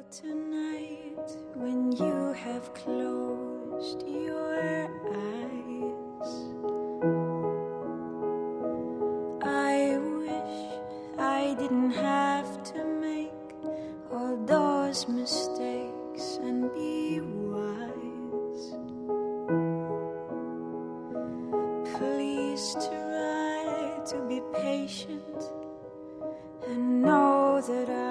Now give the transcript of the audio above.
tonight when you have closed your eyes. I wish I didn't have to make all those mistakes and be wise. Please try to be patient and know that